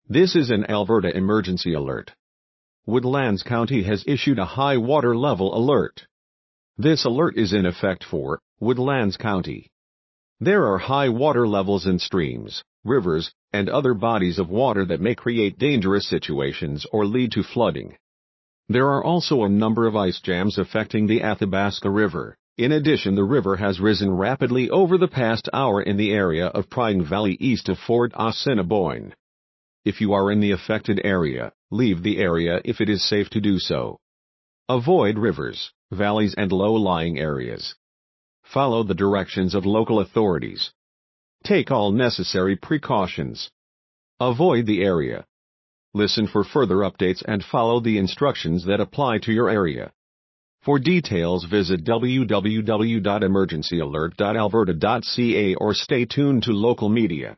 This is an Alberta emergency alert. Woodlands County has issued a high water level alert. This alert is in effect for Woodlands County. There are high water levels in streams, rivers, and other bodies of water that may create dangerous situations or lead to flooding. There are also a number of ice jams affecting the Athabasca River. In addition, the river has risen rapidly over the past hour in the area of Prying Valley east of Fort Assiniboine. If you are in the affected area, leave the area if it is safe to do so. Avoid rivers, valleys, and low-lying areas. Follow the directions of local authorities. Take all necessary precautions. Avoid the area. Listen for further updates and follow the instructions that apply to your area. For details, visit www.emergencyalert.alberta.ca or stay tuned to local media.